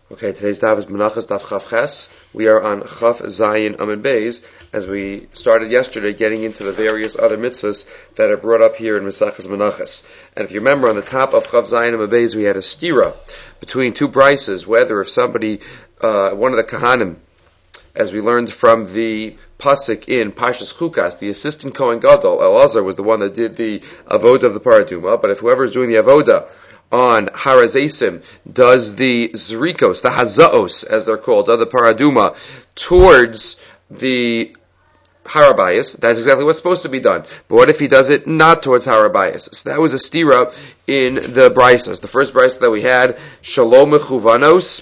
Okay, today's daf is Menachas Daf Chaf Ches. We are on Chaf Zayin Amud Beis, as we started yesterday, getting into the various other mitzvahs that are brought up here in Mesachas Menachas. And if you remember, on the top of Chaf Zayin Amud Beis, we had a stira between two brises, whether if somebody, one of the Kahanim, as we learned from the pasuk in Parshas Chukas, the assistant Kohen Gadol, Elazar, was the one that did the avoda of the paraduma. But if whoever is doing the avoda on Harazesim does the zrikos, the hazaos, as they're called, of the paraduma, towards the Harabayas, that's exactly what's supposed to be done. But what if he does it not towards Harabayas? So that was a stira in the brisas. The first brisa that we had, Shalom Mechuvanos,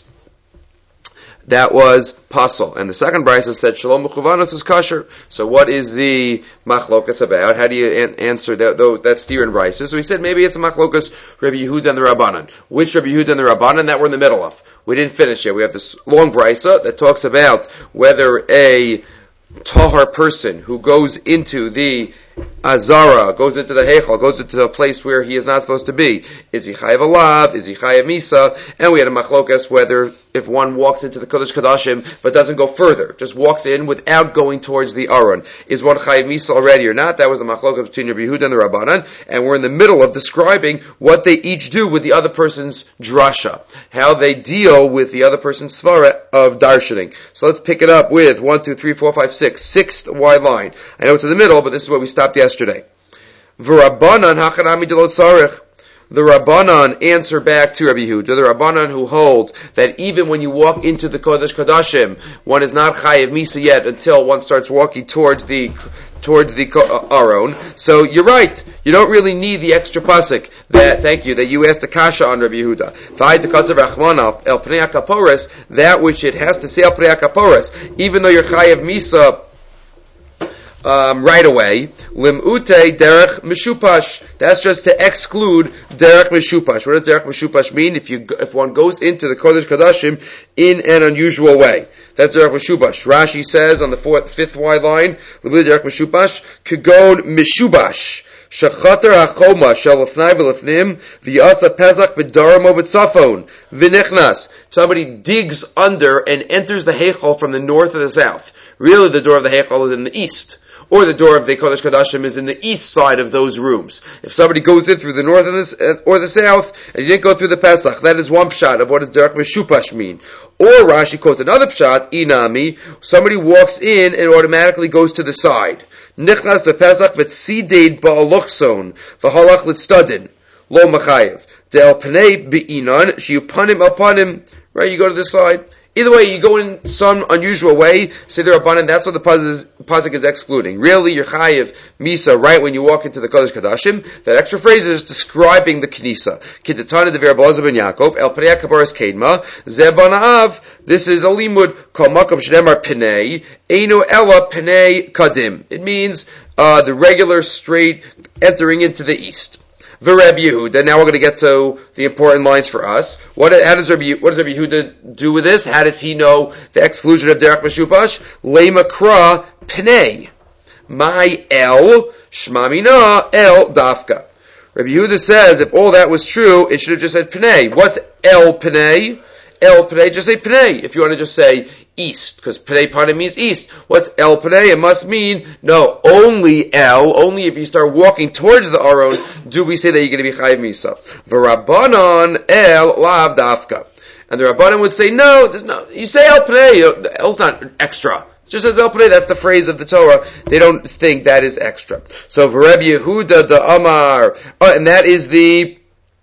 that was pasal. And the second brisa said, Shalom Mechuvanos is kosher. So what is the machlokas about? How do you answer that steer in brisa? So we said maybe it's a machlokas Rabbi Yehuda and the Rabbanan. Which Rabbi Yehuda and the Rabbanan? That we're in the middle of. We didn't finish yet. We have this long brisa that talks about whether a tahar person who goes into the Azara, goes into the Heichal, goes into a place where he is not supposed to be. Is he chayav alav? Is he chayav misa? And we had a machlokas whether if one walks into the Kodesh Kodashim but doesn't go further, just walks in without going towards the Aron, is one chayav misa already or not? That was the machlokas between Rabbi Yehuda and the Rabbanan, and we're in the middle of describing what they each do with the other person's drasha, how they deal with the other person's svara of darshaning. So let's pick it up with 1, 2, 3, 4, 5, 6, sixth wide line. I know it's in the middle, but this is where we stopped yesterday. V'Rabbanan hachanami delot tzarich. The Rabbanan answer back to Rabbi Yehuda. The Rabbanan who hold that even when you walk into the Kodesh Kodashim, one is not chayiv misa yet until one starts walking towards the Aron. So you're right. You don't really need the extra pasuk that you asked the kasha on Rabbi Yehuda. El pnei hakapores, that which it has to say el pnei hakapores, even though you're chayiv misa right away, lim'ute derech mishupash. That's just to exclude derech mishupash. What does derech mishupash mean? If one goes into the Kodesh Kodashim in an unusual way, that's derech mishupash. Rashi says on the fifth wide line, derech mishupash, kagon mishubash. Shachater hachoma shalafnai v'lafnim v'yasa pezach b'daramo b'tzafon v'nichnas. Somebody digs under and enters the Heichal from the north or the south. Really, the door of the Heichal is in the east, or the door of the Kodesh Kodashim is in the east side of those rooms. If somebody goes in through the north or the south, and you didn't go through the Pesach, that is one pshat of what does derech mishupash mean. Or Rashi quotes another pshat, inami, somebody walks in and automatically goes to the side. Nichnas bePesach v'tzideid ba'alochson v'halach l'tzdadin lo machayev de'el pnei be'inan sheyupanim apanim. Right, you go to the side. Either way, you go in some unusual way, say the Rabbanan, that's what the pasuk is excluding. Really, you're chayiv misa right when you walk into the Kodesh Kodashim. That extra phrase is describing the Knisa. Kidatana de Verabalaza ben Yaakov, El Pnei HaKaparas Kedma, Zebanaav, this is a limud, Kol Makom Shnemar Pnei, Einu Ela Pnei Kadim. It means, the regular straight entering into the east. Rabbi Yehuda. Now we're going to get to the important lines for us. What does Rabbi Yehuda do with this? How does he know the exclusion of derech mishupash? Leimakra pnei, my el shmamina el dafka. Rabbi Yehuda says if all that was true, it should have just said pnei. What's el pnei? El pnei, just say pnei. If you want to just say east, because pnei panim means east. What's el pnei? It must mean, no, only if you start walking towards the Aron, do we say that you're going to be chayiv misa. V'Rabbanan el lav dafka. And the Rabbanan would say, no, you say el pnei, el's not extra. It just says el pnei, that's the phrase of the Torah. They don't think that is extra. So Rabbi Yehuda da Amar, and that is the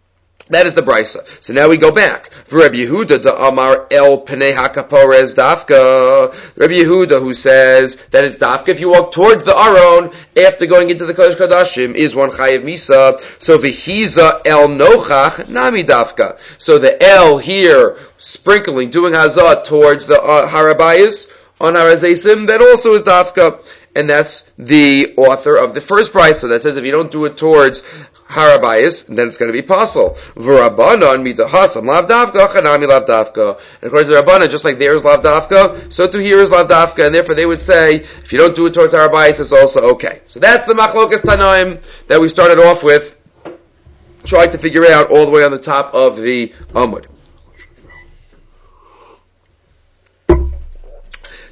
brisa. So now we go back. Rabbi Yehuda da Amar el pnei hakapores dafka. Rabbi Yehuda who says that it's dafka if you walk towards the Aron after going into the Kodesh Kodashim is one chayiv misa. So v'hiza el nochach nami dafka. So the el here sprinkling, doing hazah towards the harabayas on harazesim, that also is dafka. And that's the author of the first brisa that says if you don't do it towards Harabayas, then it's going to be possible. V'Rabbanan midahasam lav dafka, chanami lav dafka. And according to the Rabbanan, just like there is lav dafka, so too here is lav dafka, and therefore they would say, if you don't do it towards Harabayas, it's also okay. So that's the machlokas tanaim that we started off with, trying to figure out all the way on the top of the Amud.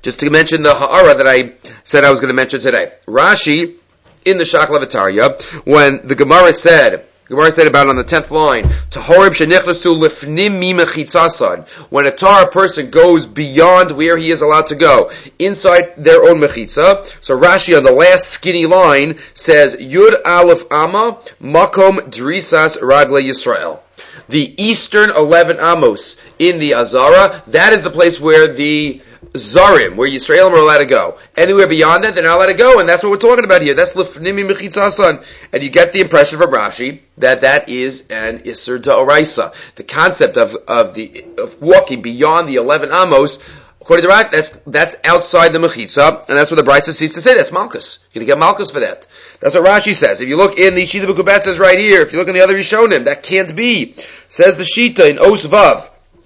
just to mention the ha'ara that I said I was going to mention today. Rashi, in the Shach Levatariya, when the Gemara said about it on the 10th line, Tahorib shenichnasu lifnim mimechitzasan, when a Tahar person goes beyond where he is allowed to go, inside their own mechitza. So Rashi on the last skinny line says, Yud Aleph Amma, Makom Drisas Ragle Yisrael. The eastern 11 Amos in the Azara, that is the place where the Zarim, where Yisraelim are allowed to go. Anywhere beyond that, they're not allowed to go, and that's what we're talking about here. That's Lefnimi Mechitzasan. And you get the impression from Rashi that is an Isser D'Oraisa. The concept of walking beyond the 11 Amos, according to Rashi, that's outside the Mechitza, and that's what the Brisa seems to say. That's Malchus. You're going to get Malchus for that. That's what Rashi says. If you look in the Shita B'Kubet says right here, if you look in the other Rishonim, that can't be. Says the Shita in Os Vav.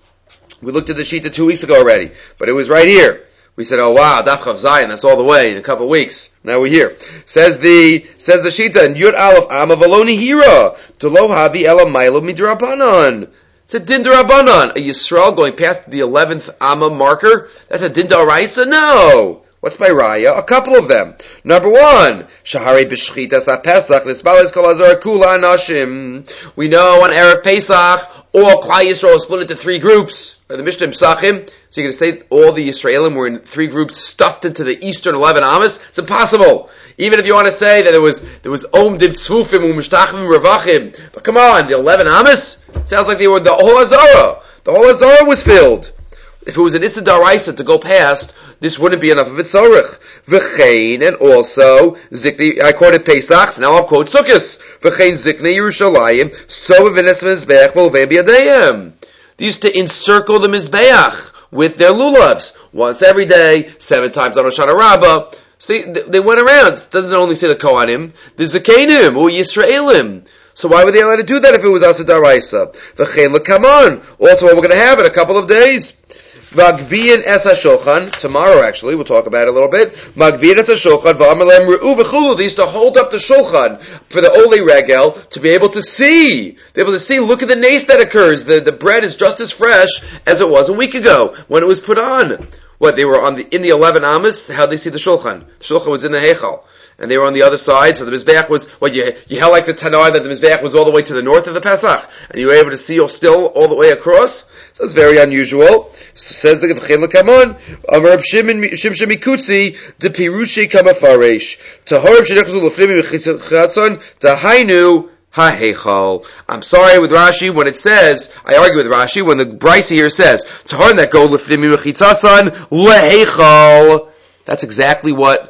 We looked at the Shita 2 weeks ago already, but it was right here. We said, oh wow, Daf Chav Zayin, that's all the way in a couple of weeks. Now we're here. Says the Shita, in Yud Aleph Amma Valoni Hira, to Lo Havi Ela Milo Midrabanan. It's a Din D'Rabbanan. A Yisrael going past the 11th Amma marker? That's a Din D'Oraisa? No! What's by Raya? A couple of them. Number one, Shahari B'Shchitas HaPesach, Nisbalis Kol Azar Kula Anashim. We know on Erev Pesach, all Klal Yisrael is split into 3 groups. The Mishnah Pesachim, so you're going to say all the Yisraelim were in 3 groups stuffed into the eastern 11 Amos? It's impossible. Even if you want to say that there was Om Div Tzvufim U'Mishtachvim Ravachim. But come on, the 11 Amos? Sounds like they were the whole Azara. The whole Azara was filled. If it was an Issa Daraisa to go past, this wouldn't be enough of a tzorich. V'chein, and also, Zikni, I quoted Pesach, so now I'll quote Sukkos. V'chein Zikni Yerushalayim, so v'nes Mizbeach v'olvei b'yadayim. They used to encircle the Mizbeach with their lulavs. Once every day, 7 times on Hoshana Rabbah. So they went around. It doesn't only say the Kohanim, the Zakenim, or Yisraelim. So why were they allowed to do that if it was Asa Daraisa? V'chein l'kaman. Also, what we're going to have in a couple of days. Magviyin es hashulchan. Tomorrow, actually, we'll talk about it a little bit. Magviyin es hashulchan v'amalem re'u v'chulu. They used to hold up the shulchan for the Oli Regel to be able to see. Look at the nace that occurs. The bread is just as fresh as it was a week ago when it was put on. What, they were in the 11 Amos? How'd they see the shulchan? The shulchan was in the Heichal. And they were on the other side, so the Mizbeach was, you held like the Tanai that the Mizbeach was all the way to the north of the Pesach, and you were able to see still all the way across. So it's very unusual. So says the V'chein l'kamon, Amar Shimshon Mikutzi, the Pirushi Kamafaresh, Tahorib Shenichnasu L'fnimi Mechitzasan, Tahainu HaHeichal. I'm sorry with Rashi when it says, I argue with Rashi, when the Brisa here says, Taharim that go L'fnimi Mechitzasan, L'Heichal. That's exactly what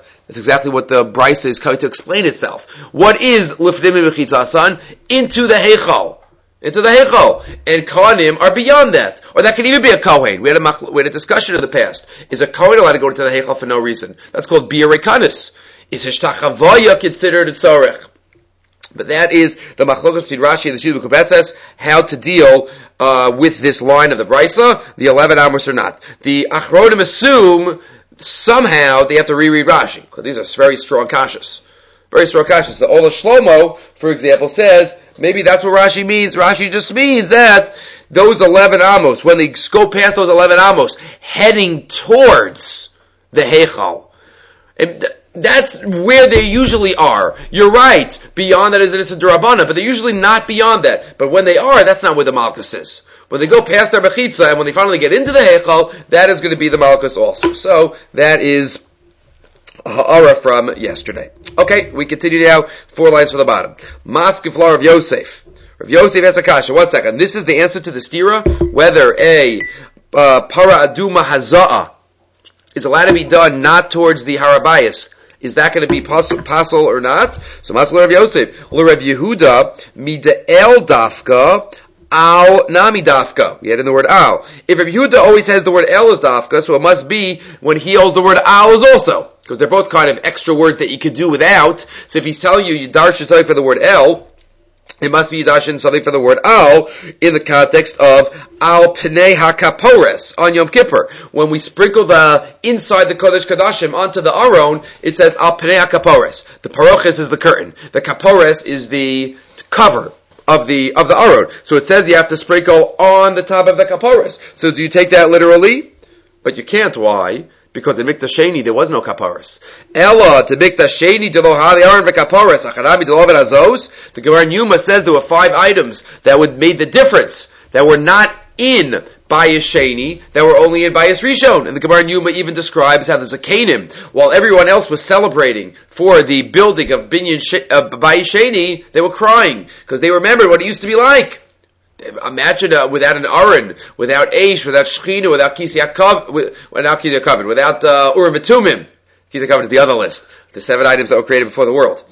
the Brisa is coming to explain itself. What is L'fnimi Mechitzasan? Into the Heichal. Into the Heichal. And Kohanim are beyond that. Or that could even be a Kohen. We had a discussion in the past. Is a Kohen allowed to go into the Heichal for no reason? That's called Bi'arei Kanis. Is Hishtachavaya considered a Tzorech? But that is the Machlokes between Rashi and the Shita B'Kubet says how to deal with this line of the Brisa, the 11 Amos or not. The Achronim assume somehow they have to reread Rashi, because these are very strong kashas. Very strong kashas. The Ola Shlomo, for example, says, maybe that's what Rashi means. Rashi just means that those 11 Amos, when they go past those 11 Amos, heading towards the Heichal, that's where they usually are. You're right, beyond that is an Issa D'Rabbanan, but they're usually not beyond that. But when they are, that's not where the Malchus is. When they go past their Mechitza, and when they finally get into the Heichal, that is going to be the Malchus also. So, that is a ha'ara from yesterday. Okay, we continue now, 4 lines from the bottom. Maskeflar of Yosef. Rav Yosef has a kasha. 1 second. This is the answer to the stira, whether a para aduma haza'ah is allowed to be done not towards the harabayas. Is that going to be pasul or not? So, Maskeflar of Yosef. Rav Yehuda, mida'el dafka, Al nami dafka. We had in the word al. If Rabbi Yehuda always has the word el as dafka, so it must be when he holds the word al as also. Because they're both kind of extra words that you could do without. So if he's telling you darshan something for the word el, it must be darshan something for the word al in the context of al pnei hakapores on Yom Kippur. When we sprinkle the inside the Kodesh Kodashim onto the Aron, it says al pnei hakapores. The paroches is the curtain. The kapores is the cover of the Aron. So it says you have to sprinkle on the top of the kaparas. So do you take that literally? But you can't. Why? because in Mikdash Sheni there was no kaparas. Ella to Mikdash Sheni de lo hali aron v'kaparas acharami de lo azos. The Gemara in Yuma says there were 5 items that would made the difference, that were not in Bayis Sheni, that were only in Bayis Rishon. And the Gemara in Yuma even describes how the Zakanim, while everyone else was celebrating for the building of Bayis Sheni, they were crying because they remembered what it used to be like. Imagine without an Aron, without Eish, without Shechina, without Kisei HaKavod, without Urim and Tumim. Kisei HaKavod is the other list, the 7 items that were created before the world.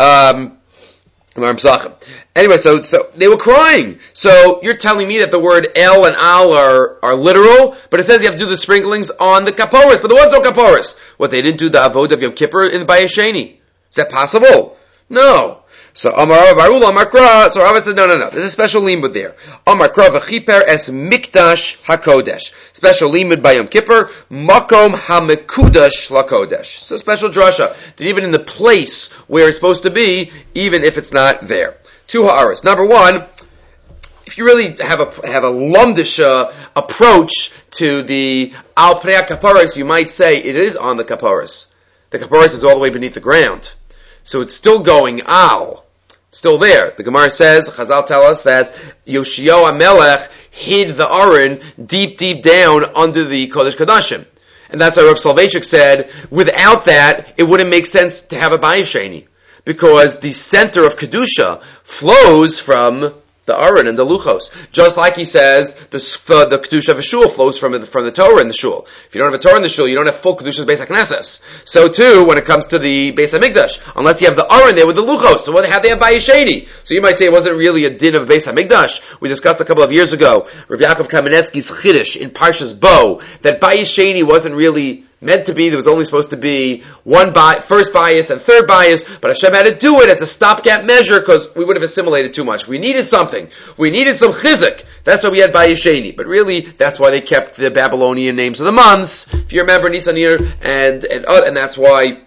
Anyway, so they were crying. So you're telling me that the word El and Al are literal, but it says you have to do the sprinklings on the kaporas, but there was no kaporas. What, they didn't do the Avod of Yom Kippur in the Bayis Sheni? Is that possible? No. So Amar Barul Amar Kra, so Rava says, no. There's a special limud there. Amar Kra v'chiper es mikdash hakodesh. Special limud by Yom Kippur, makom hamekudash lakodesh. So special drasha, that even in the place where it's supposed to be, even if it's not there. 2 ha'aras. Number 1, if you really have a lumdish approach to the al pnei kaparas, you might say it is on the kaparas. The kaparas is all the way beneath the ground. So it's still going al. Still there. The Gemara says, Chazal tell us that Yoshio HaMelech hid the Aron deep down under the Kodesh Kodashim. And that's why Rav Soloveitchik said, without that, it wouldn't make sense to have a Bayis Sheni. Because the center of Kedusha flows from the Aron and the Luchos. Just like he says, the Kedusha of a shul flows from the Torah in the shul. If you don't have a Torah in the shul, you don't have full Kedusha's Beis HaKnesses. So too, when it comes to the Beis HaMikdash, unless you have the Aron there with the Luchos, so how they have Bayis Sheni? So you might say it wasn't really a din of Beis HaMikdash. We discussed a couple of years ago, Rav Yaakov Kamenetsky's Chiddush in Parshas Bo, that Bayis Sheni wasn't really meant to be. There was only supposed to be first bias and third bias, but Hashem had to do it as a stopgap measure because we would have assimilated too much. We needed something. We needed some chizuk. That's why we had Bayis Sheni. But really, that's why they kept the Babylonian names of the months. If you remember, Nisanir and that's why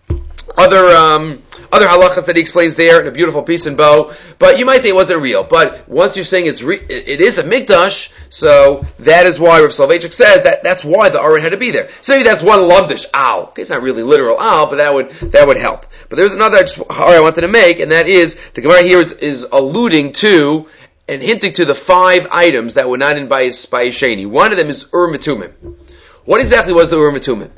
other halachas that he explains there in a beautiful piece in Bo. But you might say it wasn't real. But once you're saying it is a mikdash, so that is why Rav Soloveitchik said that's why the Aron had to be there. So maybe that's one lumdish al. Okay, it's not really literal al, but that would help. But there's another I wanted to make, and that is the Gemara here is alluding to and hinting to the 5 items that were not in Bayis Sheni. One of them is Urim Tumim. What exactly was the Urim Tumim?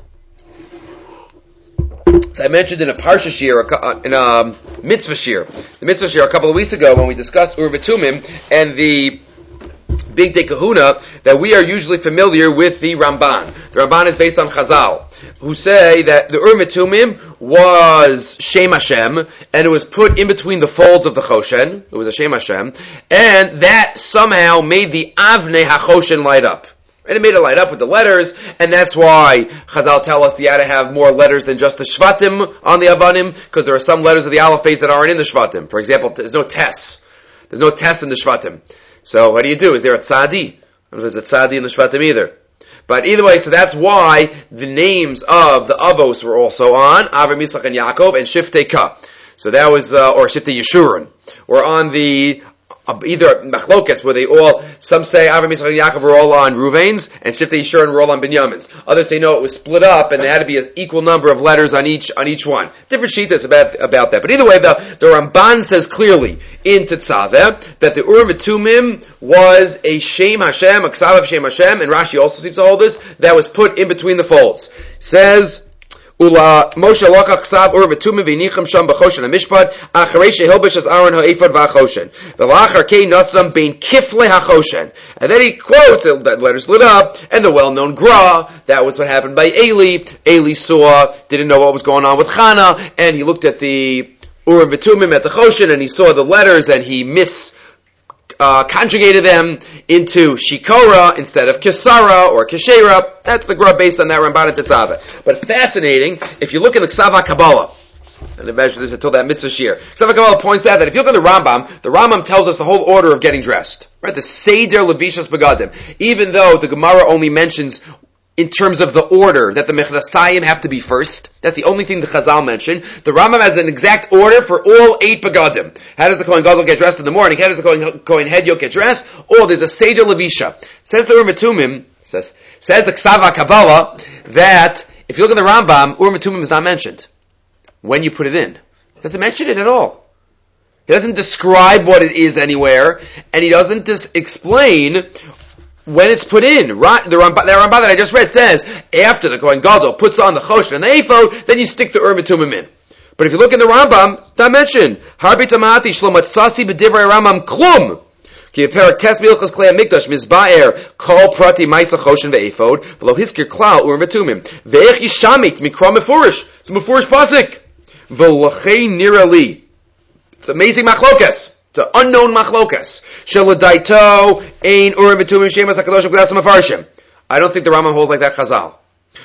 So I mentioned in a Parsha Shir, in a Mitzvah Shir, the Mitzvah Shir a couple of weeks ago when we discussed Urim Tumim and the Big Day Kahuna, that we are usually familiar with the Ramban. The Ramban is based on Chazal, who say that the Urim Tumim was Shem Hashem, and it was put in between the folds of the Choshen. It was a Shem Hashem, and that somehow made the Avnei HaChoshen light up. And it made it light up with the letters, and that's why Chazal tell us you had to have more letters than just the Shvatim on the Avanim, because there are some letters of the Aleph Beis that aren't in the Shvatim. For example, there's no Tes. There's no Tes in the Shvatim. So what do you do? Is there a Tzadi? I don't know if there's a Tzadi in the Shvatim either. But either way, so that's why the names of the Avos were also on, Avram, Yitzchak, and Yaakov, and Shiftei Ka. So that was, or Shiftei Yeshurun. Or on the either Machlokes, where they all, some say Avram, Yitzchak, and Yaakov were all on Ruvain's, and Shiftei Yeshurun were all on Binyamin's. Others say no, it was split up, and there had to be an equal number of letters on each one. Different shittas about that. But either way, the Ramban says clearly in Tetzaveh that the Urim Tumim was a Shem Hashem, a Ksav of Shem Hashem, and Rashi also seems to hold this, that was put in between the folds. Says, Ula Moshe lokach ksav Urim Tumim v'nicham sham b'choshen hamishpat acharei shehilbish as Aaron ha'efod v'achoshen v'lachar kei nasram bein kifle ha'choshen. And then he quotes that letters lit up, and the well-known Gra, that was what happened by Eli. Eli didn't know what was going on with Chana, and he looked at the Urim Tumim at the Choshen, and he saw the letters, and he conjugated them into Shikora instead of Kisara or Kishera. That's the Gra based on that Ramban and Tetzaveh. But fascinating, if you look in the Ksav HaKabbalah, and imagine this until that Mitzvah Shir, Ksav HaKabbalah points out that if you look in the Rambam tells us the whole order of getting dressed. Right? The Seder Levishas Begadim. Even though the Gemara only mentions in terms of the order that the Mechnasayim have to be first. That's the only thing the Chazal mentioned. The Rambam has an exact order for all 8 Begadim. How does the Kohen Gadol get dressed in the morning? How does the Kohen Hedyot get dressed? Oh, there's a Seder Levisha. Says the Urim Tumim, says the Ksav HaKabbalah, that If you look at the Rambam, Urim and Tumim is not mentioned when you put it in. He doesn't mention it at all. He doesn't describe what it is anywhere, and he doesn't explain when it's put in. The Rambam that I just read says, after the Kohen Gadol puts on the Choshen and the Ephod, then you stick the Urim and Tumim in. But if you look in the Rambam, it's not mentioned. Harbi Tamati Shlomat Sasi B'divrei Rambam Klum. Ki Perak Tes Milchas Klei HaMikdash Mizbaer Kol Prati Maisa Choshen VeEphod V'lo Hiskir Klal Urim V'Tumim Ve'ech Yishamit Mikra Mefurish. It's a Mefurish pasuk. V'lachei Nira Li. It's amazing machlokas. It's an unknown machlokas. Sheladaito Ein Urim V'Tumim Shemas HaKadosh V'Gdas HaMafarshim. I don't think the Rambam holds like that Chazal.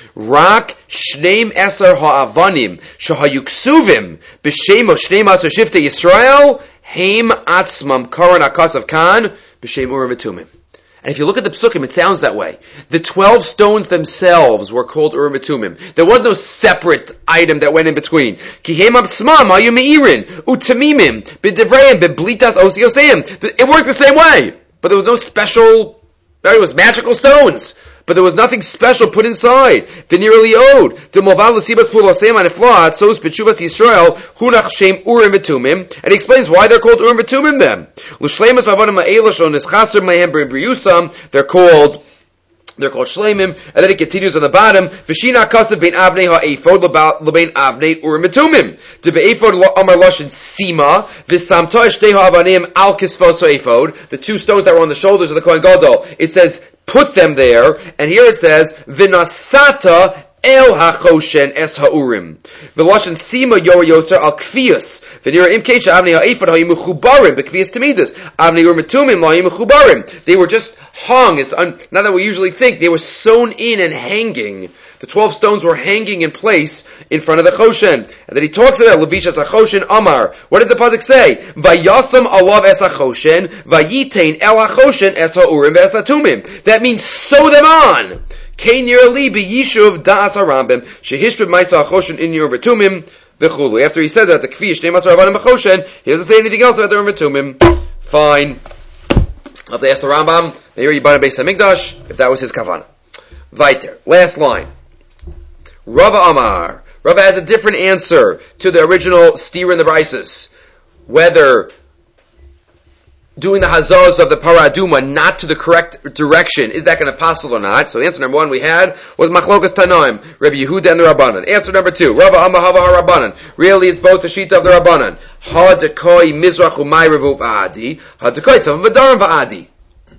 Rak Shneim Eser Ha'avanim Shahayuksuvim B'Shem of Shneim Asar Shiftei Yisrael Haim Atzmam Karan Akas of Khan B'Shem Urim V'Tumim. And if you look at the Psukim, it sounds that way. The 12 stones themselves were called Urim V'Tumim. There was no separate item that went in between. Ki Haim Atzmam Ayu Meirin Utamimim B'Devreim B'Blitas Osiyoseyim. It worked the same way, but there was no special. It was magical stones. But there was nothing special put inside. V'nir li'od. The moval l'sibas pulosem aniflat, sos b'tshuvas Yisrael, hunach shem Urim V'Tumim, and he explains why they're called Urim V'Tumim then. L'shleimas v'avanim ha'elash on nischaser mehem b'riyusam, they're called shleimim, and then it continues on the bottom, v'shina kasav bein avnei ha'efod l'bein avnei Urim V'Tumim. The be'efod amar loshin sima, v'samta eshtei ha'avanim al kisvos ha'efod, the two stones that were on the shoulders of the Kohen Gadol, it says, put them there, and here it says, V'nasata el hachoshen es ha'urim. V'loshen sima yor yoser al kfiyas. V'nira imkecha avnei ha'efod ha'im mechubarim, b'kfiyas tamidus. Avnei Urim V'Tumim ha'im mechubarim. They were just hung. Not that we usually think. They were sewn in and hanging. The 12 stones were hanging in place in front of the Choshen. And then he talks about Levishas HaChoshen Amar. What did the pasuk say? Vayasam alav es HaChoshen, vayitain el HaChoshen es ha'urim v'es ha'tumim. That means sew them on. Kei nir li b'yishuv da'as ha'rambim, shehishbib ma'isa HaChoshen in Urim V'Tumim v'chulu. After he says that, the kfi shnei masar avanim HaChoshen, he doesn't say anything else about the Urim V'Tumim. Fine. I'll have to ask the Rambam, maybe Yibana Beis HaMikdash, if that was his kavanah. Weiter. Last line. Rava Amar. Rava has a different answer to the original steer in the Brises. Whether doing the hazos of the paraduma not to the correct direction, is that going to possible or not? So answer number one we had was Machlokas Tanoim, Rabbi Yehuda and the Rabbanan. Answer number two, Rava Amar Hava HaRabbanan. Really it's both the Shita of the Rabbanan. Ha-dekoi mizrach umay revu v'adi, ha-dekoi tzavim v'darim v'adi.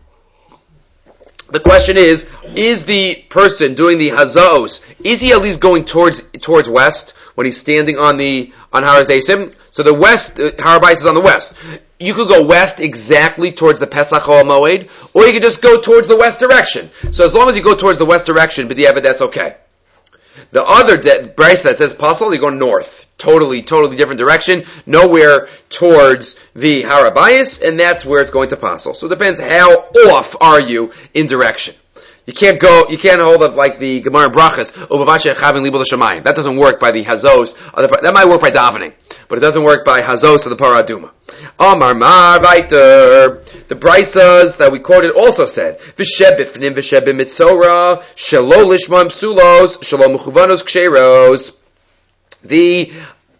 The question is the person doing the hazos, is he at least going towards west when he's standing on Har HaZeisim? So the west, Har HaBayis is on the west. You could go west exactly towards the Pesach HaMoed, or you could just go towards the west direction. So as long as you go towards the west direction, b'diavad, that's okay. The other Bryce that says Pasul, you go north. Totally different direction. Nowhere towards the Har HaBayis, and that's where it's going to Pasul. So it depends how off are you in direction. You can't hold up like the Gemara in Brachas, that doesn't work by the Hazos. That might work by davening, but it doesn't work by Hazos of the Paraduma. Amar Mar Vaiter. The Brisas that we quoted also said, V'sheb b'fnim v'sheb b'mitzora, shelo lishma psulos, shelo mechuvanos ksheros. The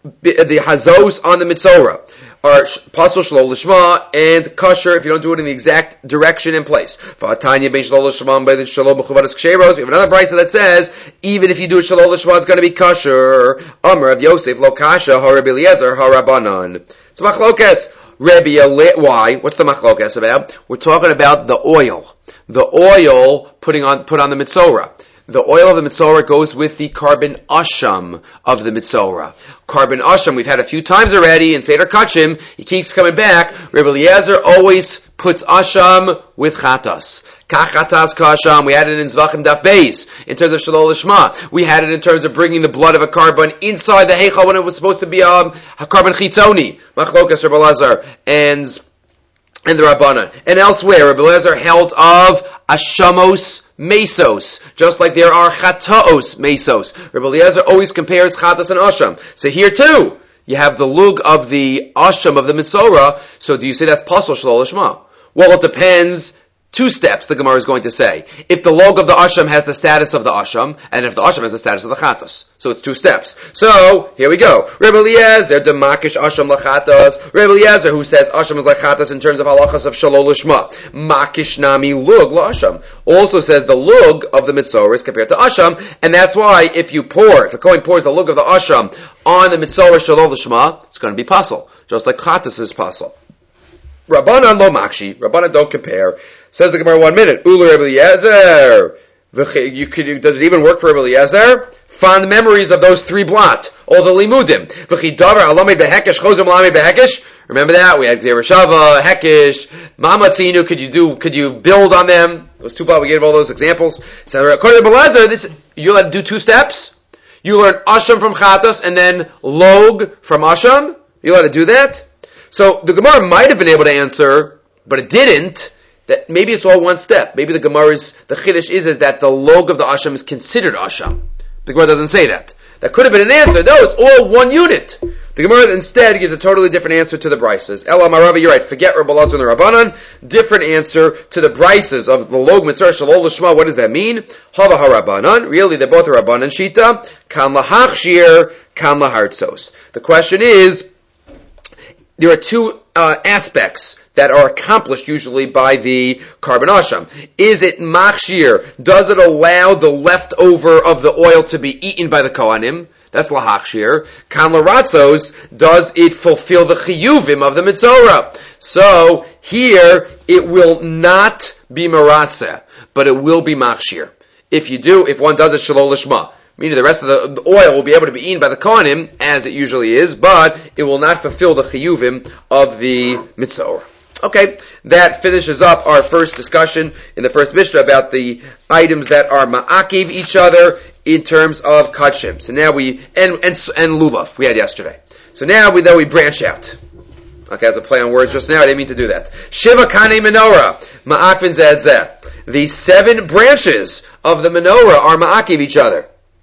Hazos on the mitzora are pasul shelo lishma and kosher if you don't do it in the exact direction and place. V'atanya bein shelo lishma and shelo mechuvanos ksheros. We have another brisa that says even if you do it shelo lishma, it's going to be kosher. Amar of Yosef lo kasha ha Rabbi Eliezer ha Rabbanan. It's machlokas. Why? What's the machlokas about? We're talking about the oil. The oil put on the mitzora. The oil of the mitzora goes with the carbon asham of the mitzora. Carbon asham we've had a few times already in Seder Kachim. He keeps coming back. Rabbi Eliezer always puts asham with chatas. Kachatas kasham. We had it in Zvachim Daf Beis in terms of Shalol Lishma. We had it in terms of bringing the blood of a carbon inside the heichal when it was supposed to be a carbon chitzoni. Machlokas Rabbi Eliezer and the Rabbanan. And elsewhere, Rabbi Eliezer held of ashamos mesos, just like there are chataos mesos. Rabbi Eliezer always compares chatas and asham. So here too, you have the lug of the asham of the mitzora. So do you say that's pasul Shalol Lishma? Well, it depends Two steps, the Gemara is going to say. If the log of the asham has the status of the asham, and if the asham has the status of the chatas. So it's two steps. So, here we go. Rebbe Eliezer, demakish asham lachatas. Rebbe Eliezer, who says asham is like chatas in terms of halachas of shalol lishma. Makish nami lug la asham. Also says the lug of the mitzorah is compared to asham, and that's why if the Kohen pours the lug of the asham on the mitzorah shalol lishma, it's going to be pasul. Just like chatas is pasul. Rabbanan lo makshi. Rabbanan don't compare. Says the Gemara 1 minute. Ulu Rebbe Eliezer. Does it even work for Rebbe Eliezer? Fond memories of those three blot. All the limudim. V'chidavar alamed behekesh chozim alamed behekesh. Remember that? We had Zereshava, Hekesh, Mamatzinu. Could you build on them? It was too bad we gave all those examples. So according to Rebbe Eliezer, you let do two steps. You learn Asham from Chatas and then Log from Asham. You let it do that? So the Gemara might have been able to answer, but it didn't, that maybe it's all one step. Maybe the Chiddush is that the log of the Asham is considered Asham. The Gemara doesn't say that. That could have been an answer. No, it's all one unit. The Gemara instead gives a totally different answer to the Brises. Ela Marava, you're right. Forget Rebbe Elazar and the Rabbanan. Different answer to the Brises of the log mitzvah shalol l'shma. What does that mean? Hava harabanan. Really, they're both a Rabbanan shita. Kan lahachshir, kan lahartzos. The question is, there are two aspects that are accomplished usually by the carbon asham. Is it machshir? Does it allow the leftover of the oil to be eaten by the kohanim? That's lahachshir. Kan laratzos, does it fulfill the chiyuvim of the mitzorah? So here it will not be maratzeh, but it will be machshir. If one does it shalol lishma. Meaning the rest of the oil will be able to be eaten by the kohanim, as it usually is, but it will not fulfill the chiyuvim of the mitzorah. Okay, that finishes up our first discussion in the first Mishnah about the items that are ma'akiv each other in terms of kachim. So now and lulav we had yesterday. So now we branch out. Okay, as a play on words just now, I didn't mean to do that. Shiva kanei menorah, ma'akvin zeh. The 7 branches of the menorah are ma'akiv each other.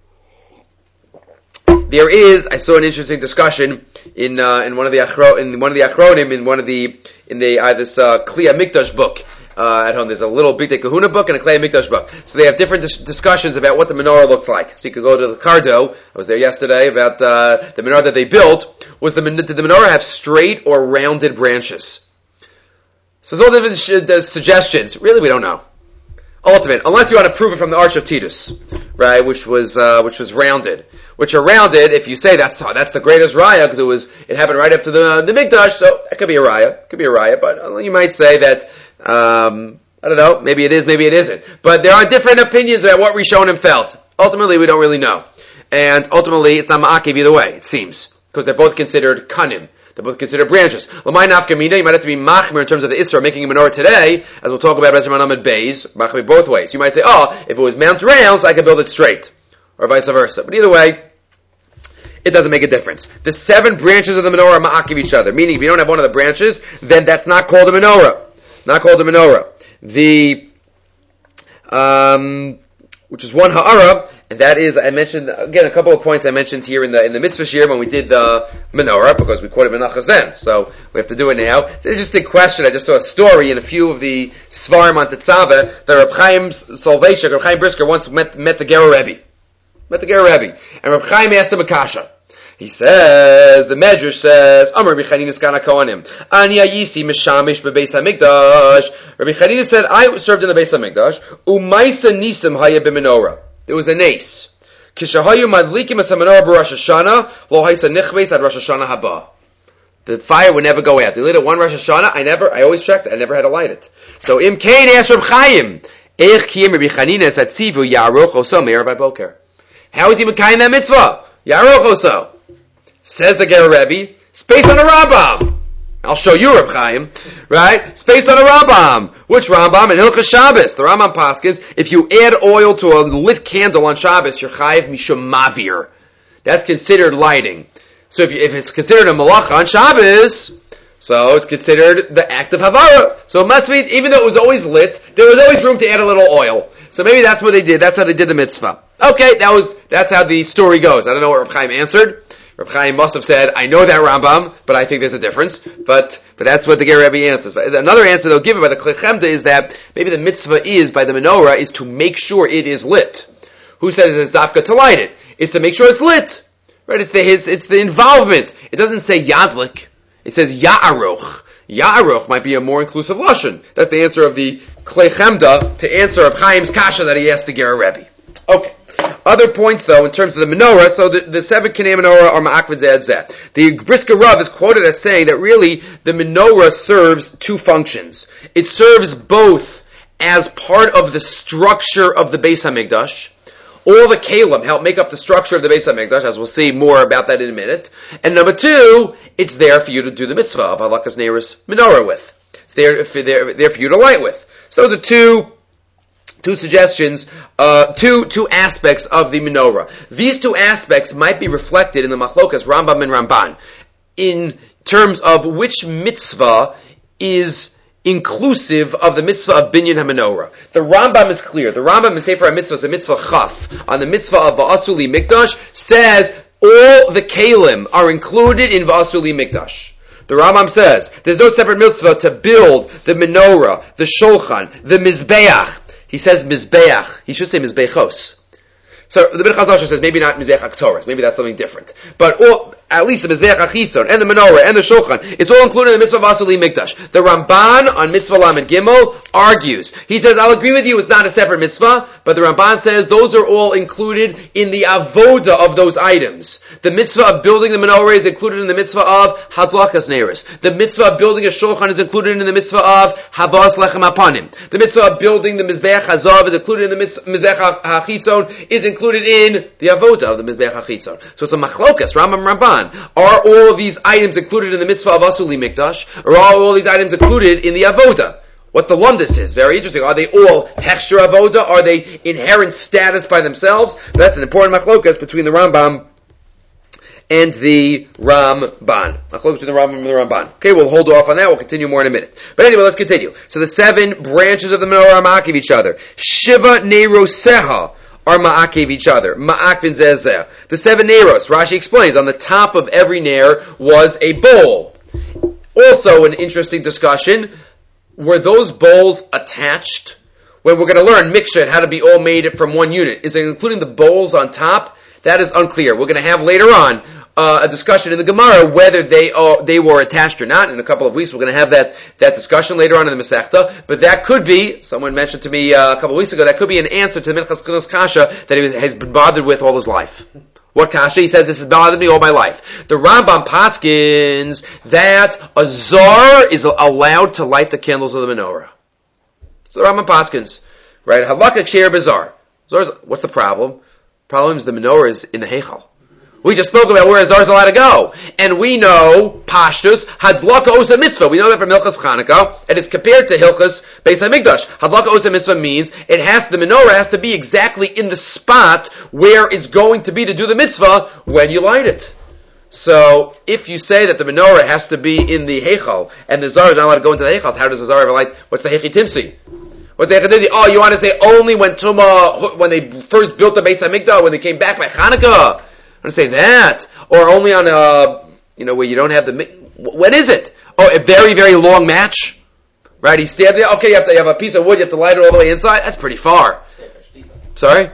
I saw an interesting discussion in one of the achronim in this Kli HaMikdash book at home. There's a little Bigdei Kahuna book and a Kli HaMikdash book. So they have different discussions about what the menorah looks like. So you could go to the Cardo. I was there yesterday about the menorah that they built. Did the menorah have straight or rounded branches? So there's all different suggestions. Really, we don't know. Ultimate, unless you want to prove it from the Arch of Titus, right, which was rounded. Which are rounded, if you say that's the greatest raya, because it happened right after the Mikdash, so it could be a raya, but you might say that, I don't know, maybe it is, maybe it isn't. But there are different opinions about what Rishonim felt. Ultimately, we don't really know. And ultimately, it's not ma'akiv either way, it seems, because they're both considered kanim. They're both considered branches. L'may nafkamina, you might have to be machmir in terms of the Isra making a menorah today, as we'll talk about Bezman Ahmed Beis, machmir both ways. You might say, if it was Mount Rounds, I could build it straight. Or vice versa. But either way, it doesn't make a difference. The 7 branches of the menorah are ma'akiv each other. Meaning, if you don't have one of the branches, then that's not called a menorah. Not called a menorah. Which is one ha'ara, and that is, I mentioned, again, a couple of points I mentioned here in the mitzvah shir when we did the menorah, because we quoted Menachos then, so we have to do it now. It's an interesting question. I just saw a story in a few of the Svarim on Tetzaveh that Reb Chaim Soloveitchik, Reb Chaim Brisker once met the Ger Rebbe. And Reb Chaim asked him a kasha. He says, the Medrash says, Amar Rabbi Chanina Skana Kohanim, Ani Ayisi Mishamish Bebeis HaMikdash. Rabbi Chanina said, I served in the Beis HaMikdash, Umaisa Nisim Haya B'Menorah. There was a nace. Kishahayu Madlikim As HaMenorah B'Rosh Hashanah, Lo Haisa Nichveis Ad Rosh Hashanah Haba. The fire would never go out. They lit it one Rosh Hashanah, I always checked, I never had to light it. So Im Kain asked Reb Chaim, Eich Kiyim Rabbi Chanina Tzatzivu Yaroch Oso Meir Vayboker. How is he Mekayim that mitzvah? Yaroch Oso. Says the Ger Rebbe, it's based on a Rambam. I'll show you, Reb Chaim, right? It's based on a Rambam. Which Rambam? In Hilchos Shabbos. The Rambam paskins, if you add oil to a lit candle on Shabbos, you're chayiv mishum mavir. That's considered lighting. So if it's considered a malacha on Shabbos, so it's considered the act of havara. So it must be, even though it was always lit, there was always room to add a little oil. So maybe that's what they did. That's how they did the mitzvah. Okay, that's how the story goes. I don't know what Reb Chaim answered. Reb Chaim must have said, I know that Rambam, but I think there's a difference. But that's what the Ger Rebbe answers. But another answer they'll give by the Klei Chemda is that maybe the mitzvah is, by the menorah, is to make sure it is lit. Who says it's dafka to light it? It's to make sure it's lit. Right? It's the involvement. It doesn't say yadlik. It says ya'aruch. Ya'aruch might be a more inclusive lashon. That's the answer of the Klei Chemda to answer Reb Chaim's kasha that he asked the Ger Rebbe. Okay. Other points, though, in terms of the menorah, so the seven kinei menorah are ma'akvid zeh zeh. The Brisker Rav is quoted as saying that really the menorah serves two functions. It serves both as part of the structure of the Beis HaMikdash. All the kalim help make up the structure of the Beis HaMikdash, as we'll see more about that in a minute. And number two, it's there for you to do the mitzvah of halakas neiros menorah with. It's there for you to light with. So those are two suggestions, two aspects of the menorah. These two aspects might be reflected in the machlokas Rambam and Ramban in terms of which mitzvah is inclusive of the mitzvah of binyan hamenorah. The Rambam is clear. The Rambam in Sefer HaMitzvah is a mitzvah chaf on the mitzvah of va'asuli mikdash says all the kalim are included in va'asuli mikdash. The Rambam says there's no separate mitzvah to build the menorah, the shulchan, the mizbeach. He says mizbeach. He should say mizbechos. So the Minchas Asher says maybe not mizbeach aktoras. Maybe that's something different. But at least the mizbeach achison and the menorah and the shulchan, it's all included in the mitzvah of Asuli Mikdash. The Ramban on mitzvah Lamed Gimel argues. He says, I'll agree with you, it's not a separate mitzvah, but the Ramban says those are all included in the avoda of those items. The mitzvah of building the menorah is included in the mitzvah of hadlakas neiros. The mitzvah of building a shulchan is included in the mitzvah of havas lechem apanim. The mitzvah of building the mizbeach hazav is included in the mizbeach hachitzon, is included in the avoda of the mizbeach hachitzon. So it's a machlokas, Rambam Ramban. Are all of these items included in the mitzvah of Asuli Mikdash, or are all these items included in the avoda? What the lumdus is, very interesting. Are they all hechsher avoda? Are they inherent status by themselves? That's an important machlokas between the Rambam and the Ramban. Machlokas between the Rambam and the Ramban. Okay, we'll hold off on that. We'll continue more in a minute. But anyway, let's continue. So the seven branches of the menorah ma'akiv each other. Shiva neiroseha are ma'akiv each other. Ma'akvin zeh. The seven neiros, Rashi explains, on the top of every nair was a bowl. Also an interesting discussion, were those bowls attached? When we're going to learn miksha, how to be all made from one unit. Is it including the bowls on top? That is unclear. We're going to have later on a discussion in the Gemara whether they were attached or not. In a couple of weeks, we're going to have that discussion later on in the Masechta. But that could be, someone mentioned to me a couple of weeks ago, that could be an answer to the Minchas Chinuch's kasha that he has been bothered with all his life. What kasha? He says, this has bothered me all my life. The Rambam paskins that a zar is allowed to light the candles of the menorah. So the Rambam paskins, right? Halakha k'sher b'zar. What's the problem? Problem is the menorah is in the heichal. We just spoke about where Azar is allowed to go. And we know, Pashtus, Hadlaka Osa Mitzvah. We know that from Hilchas Chanukah, and it's compared to Hilchas Beis HaMikdash. Hadlaka Osa Mitzvah means the menorah has to be exactly in the spot where it's going to be to do the mitzvah when you light it. So, if you say that the menorah has to be in the Heichal, and the Zar is not allowed to go into the Heichal, how does the Zar ever light? What's the Heichi Timsi? What they do? Oh, you want to say only when they first built the Beis HaMikdash, when they came back by Chanukah? I want to say that, or only on where you don't have when is it? Oh, a very, very long match, right? He's standing there. Okay, you have a piece of wood. You have to light it all the way inside. That's pretty far. Sorry.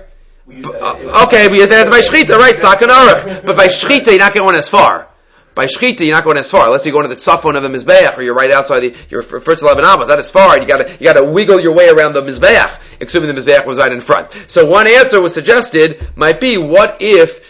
Okay, we use that by shchita, right? Sakan arach. But by shchita, you're not going as far. By shchita, you're not going as far. Unless you're going to the tzafon of the mizbeach, or you're right outside your first 11 amas. That is far. You got to wiggle your way around the mizbeach, assuming the mizbeach was right in front. So one answer was suggested might be, what if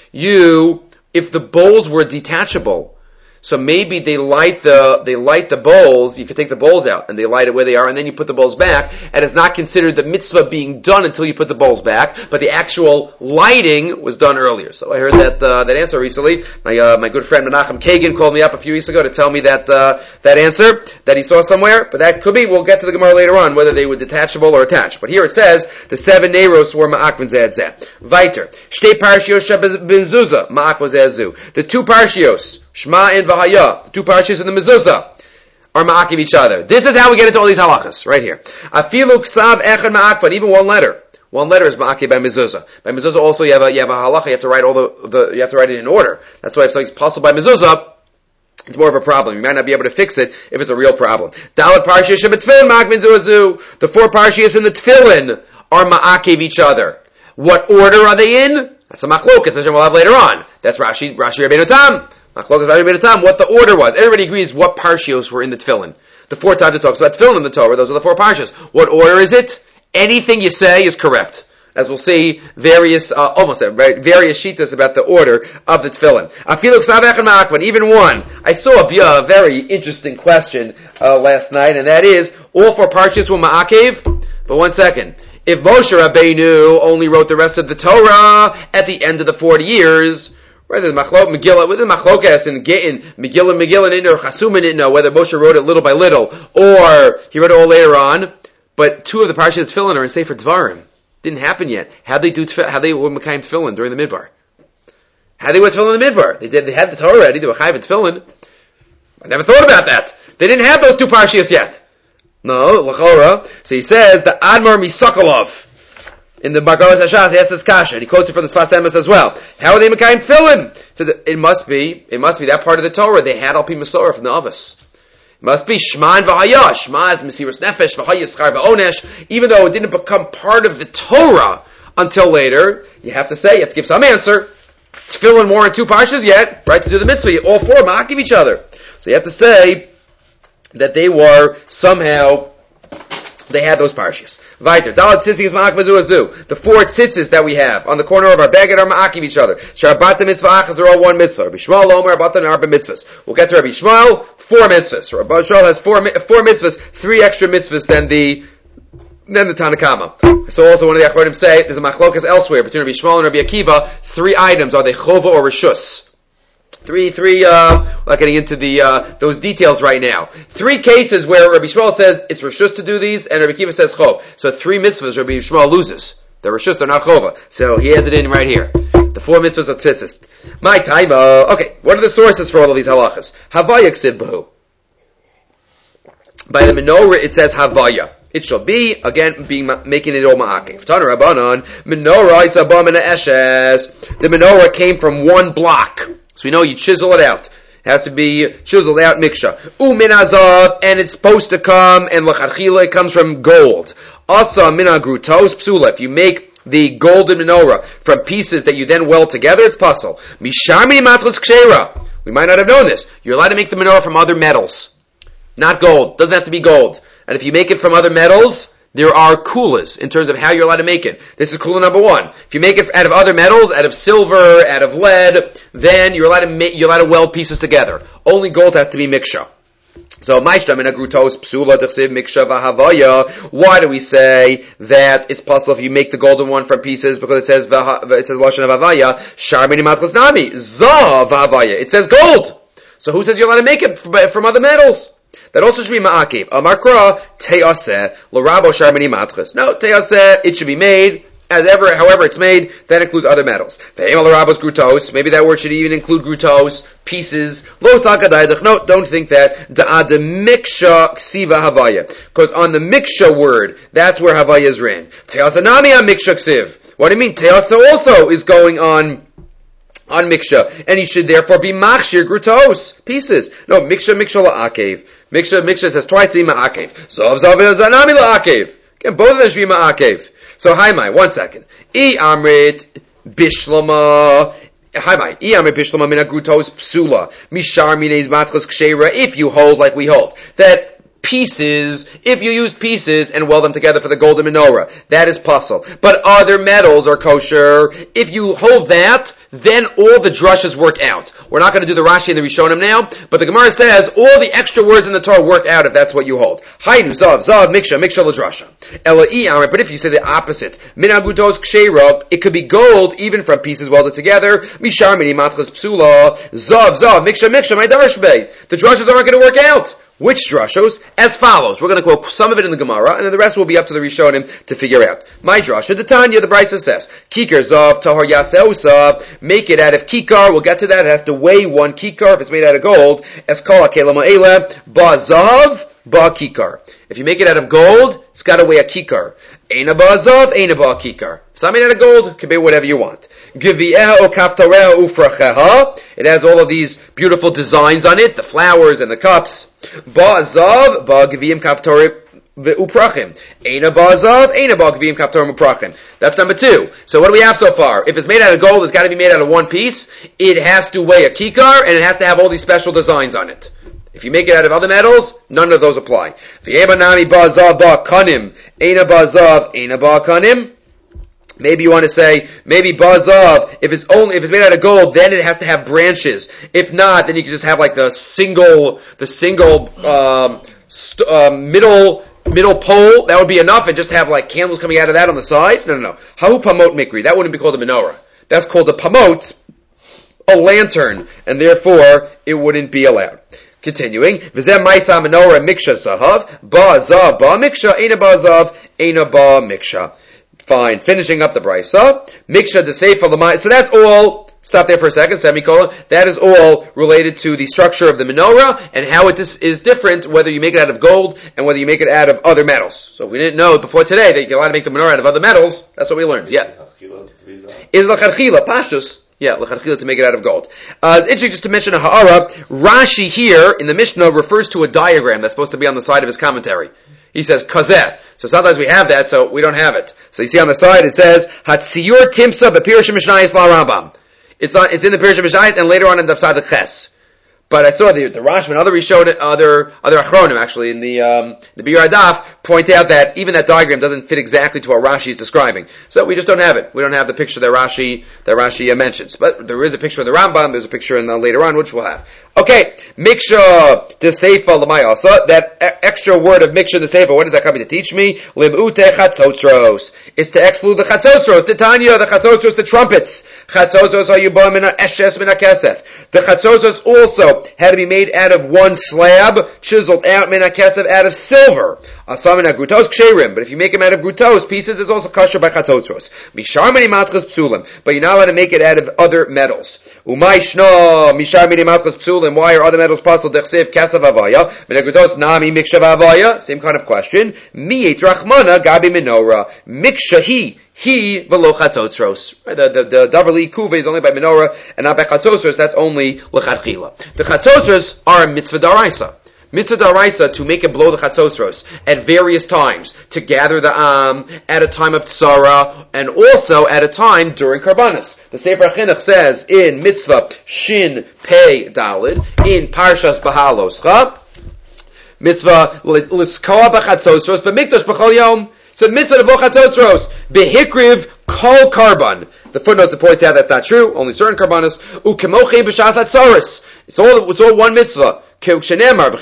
the bowls were detachable? So maybe they light the bowls, you could take the bowls out, and they light it where they are, and then you put the bowls back, and it's not considered the mitzvah being done until you put the bowls back, but the actual lighting was done earlier. So I heard that answer recently. My good friend Menachem Kagan called me up a few weeks ago to tell me that answer, that he saw somewhere, but that could be, we'll get to the Gemara later on, whether they were detachable or attached. But here it says, the seven neiros were ma'akvin zeh zeh. Weiter. Shtei parshios shebezuzah, ma'akvin zeh zu. The two parshios, Shema and Vahaya, the two parshas in the mezuzah, are ma'akiv each other. This is how we get into all these halachas, right here. Afilu ksav echad ma'akvan, even one letter. One letter is ma'akev by mezuzah. By mezuzah also you have a halacha. You have to write you have to write it in order. That's why if something's possible by mezuzah, it's more of a problem. You might not be able to fix it if it's a real problem. Dalet parshiyos shebetfilin ma'akev zuazu. The 4 parshiyos in the tefillin are ma'akev each other. What order are they in? That's a machloket, which we'll have later on. That's Rashi Rabbeinu Tam. Machloket Rashi Rabbeinu Tam. What the order was. Everybody agrees what parshiyos were in the tefillin. The 4 times it talks about tefillin in the Torah, those are the 4 parshiyos. What order is it? Anything you say is correct. As we'll see, various shittas about the order of the tefillin. Even one. I saw a very interesting question last night, and that is, all 4 parshiyos were ma'akev? But one second. If Moshe Rabbeinu only wrote the rest of the Torah at the end of the 40 years, whether the machlokas in Megillah or Chasuma whether Moshe wrote it little by little, or he wrote it all later on, but 2 of the parshas tefillin are in Sefer Dvarim. Didn't happen yet. How they were Mekayim tefillin during the Midbar? How they were tefillin in the Midbar? They had the Torah ready. They were chayiv tefillin. I never thought about that. They didn't have those 2 parshas yet. No, l'chora. So he says the Admar Misokolov in the Bargaras Hashas. He has this kasha, and he quotes it from the Sfas Emes as well. How are they Mekayim tefillin? So it must be that part of the Torah they had al pi Masorah from the Avos. Must be Shema and V'haya. Shema is Mesiras Nefesh, V'haya is Schar V'onesh. Even though it didn't become part of the Torah until later, you have to give some answer. Tefillin more in 2 parshas yet, right, to do the mitzvah. All 4 ma'akev each other. So you have to say that they were somehow, they had those parshas. Weiter. Dalet tzitzis ma'akev zuazu. The 4 tzitzis that we have on the corner of our beged are ma'akev each other. Sh'arbata mitzvah achas, they're all 1 mitzvah. Rabbi Shmuel Omer, arbata arba mitzvahs. We'll get to Rabbi Shmuel. 4 mitzvahs. Rabbi Shmuel has 4 mitzvahs, 3 extra mitzvahs than the Tanakama. So also one of the Achronim say, there's a machlokas elsewhere between Rabbi Shmuel and Rabbi Akiva, 3 items. Are they chova or reshus? 3, we're not getting into those details right now. 3 cases where Rabbi Shmuel says it's reshus to do these, and Rabbi Akiva says chov. So 3 mitzvahs Rabbi Shmuel loses. They're reshus, they're not chova. So he has it in right here. The 4 mitzvahs are tzitzis. My time, okay, what are the sources for all of these halachas? Havaya ksiv bahu. By the menorah it says havaya. It shall be, again, making it all ma'akev. Tana Rabbanan, menorah is abam and eshes. The menorah came from 1 block. So we know you chisel it out. It has to be chiseled out miksha. Min azav, and it's supposed to come, and l'chadchila, it comes from gold. Asa min agrutos psula. If you make the golden menorah from pieces that you then weld together, it's puzzle. Mishamini matras kshera. We might not have known this. You're allowed to make the menorah from other metals. Not gold. Doesn't have to be gold. And if you make it from other metals, there are kulas in terms of how you're allowed to make it. This is kula number 1. If you make it out of other metals, out of silver, out of lead, then you're allowed to weld pieces together. Only gold has to be miksha. So, why do we say that it's possible if you make the golden one from pieces? Because it says lashon of havaya, sharmini matchas nami, zav havaya. It says gold. So who says you're allowed to make it from other metals? That also should be ma'akev. Amakra te'aseh l'rabo sharmini matchas. No, te'aseh, it should be made however it's made. That includes other metals. Ve'emal l'rabos grutos. Maybe that word should even include grutos, pieces. Lo sakadaydach. No, don't think that. Da'ad miksha ksiva havaya. Because on the miksha word, that's where havaya is written. Te'aseh nami on miksha ksiv. What do you mean? Te'aseh also is going on miksha, and he should therefore be machshir grutos, pieces. No, miksha la'akev. Miksha says twice to be ma'akev. Zav zanami la'akev. Again, both of them should be ma'akev. So, Haimai, 1 second. I amrit bishlama. Haimai. I amrit bishlama min agrutos psula. Mishar minez matchas kshera. If you hold like we hold. That pieces, if you use pieces and weld them together for the golden menorah, that is puzzle. But other metals are kosher. If you hold that, then all the drushes work out. We're not going to do the Rashi and the Rishonim now, but the Gemara says all the extra words in the Torah work out if that's what you hold. Hainu, zav, miksha l'drasha. Ela'i amrit, but if you say the opposite, min agutos kshera, it could be gold even from pieces welded together. Mishar mini matchas psula, zav, miksha, my darshbei. The drushes aren't going to work out. Which drashos? As follows. We're going to quote some of it in the Gemara, and then the rest will be up to the Rishonim to figure out. My drasha, the Tanya, the Brisa says, Kikar zav tahor yaseusa, make it out of kikar. We'll get to that. It has to weigh 1 kikar if it's made out of gold. Es kol hakela ma'ela, ba zav, ba kikar. If you make it out of gold, it's got to weigh a kikar. Eina ba'azav, eina ba'akikar. It's not made out of gold, it can be whatever you want. Givieha o kaftareha ufracheha. It has all of these beautiful designs on it, the flowers and the cups. Ba'azav, ba'givim kaftareha. Uprachim. Eina ba'azav, eina ba'gvim kaptorim uprachim. That's number 2. So what do we have so far? If it's made out of gold, it's got to be made out of one piece. It has to weigh a kikar, and it has to have all these special designs on it. If you make it out of other metals, none of those apply. V'yebanami ba'azav ba'kanim, eina ba'azav, eina ba'kanim. Maybe you want to say, maybe ba'azav, if it's made out of gold, then it has to have branches. If not, then you can just have like the single, middle pole, that would be enough, and just have like candles coming out of that on the side? No. Hahu pamot mikri. That wouldn't be called a menorah. That's called a pamot, a lantern, and therefore it wouldn't be allowed. Continuing, v'zeh ma'isa menorah miksha zahav, ba'azav ba'miksha, eina ba'azav, eina ba'miksha. Fine. Finishing up the brisa. Miksha the seifa l'may. So that's all. Stop there for a second, semicolon. That is all related to the structure of the menorah and how it is different whether you make it out of gold and whether you make it out of other metals. So if we didn't know before today that you're allowed to make the menorah out of other metals, that's what we learned. Yeah. Is l'chadchila, pashtus. Yeah, l'chadchila to make it out of gold. It's interesting just to mention a ha'ara. Rashi here in the Mishnah refers to a diagram that's supposed to be on the side of his commentary. He says, kazeh. So sometimes we have that, so we don't have it. So you see on the side it says, Hatziyur Timsa b'Pirush Mishnayis la Rambam. It's in the Pirush Mishnayis and later on in the side of the Ches. But I saw the Rashba and other Achronim actually in the Bir Adaf point out that even that diagram doesn't fit exactly to what Rashi is describing. So we just don't have it. We don't have the picture that Rashi mentions. But there is a picture of the Rambam, there's a picture in the later on which we'll have. Okay, Miksha the Seifa l'mayasa, that extra word of Miksha the Seifa, what is that coming to teach me? Lim'ute chatzotros. It's to exclude the chatzotros, the Tanya, the chatzotros, the trumpets. Chatzotros are yubah mina eshes mina kesef. The chatzotros also had to be made out of one slab, chiseled out mina kesef out of silver. Asamina grutos ksherim, but if you make them out of grutos pieces, it's also kosher by chatzotros. Mishar mini matchas psulim, but you're not allowed to make it out of other metals. Umay shno mishar mini matchas psulim. Why are other metals possible? Dechsev kasav avaya, menagrutos nami mikshav avaya. Same kind of question. Mi'et rachmana gabi menorah miksha he v'lo chatzotros. The davar kuva is only by menorah and not by chatzotros. That's only l'chadchila. The chatzotros are a mitzvah daraisa. Mitzvah daraisa to make and blow the chatzotros at various times, to gather the at a time of tsara, and also at a time during karbanis. The Sefer Chinuch says in Mitzvah Shin Pei Dalid, in Parshas Bahaloscha, Mitzvah Liskoa b'chatzotros, b'mikdash b'chol yom. It's a mitzvah to blow chatzotros, behikriv kol karban. The footnotes points out that's not true, only certain karbanis. Ukemochi b'shas hatzaris. It's all one mitzvah. Because of Achrav,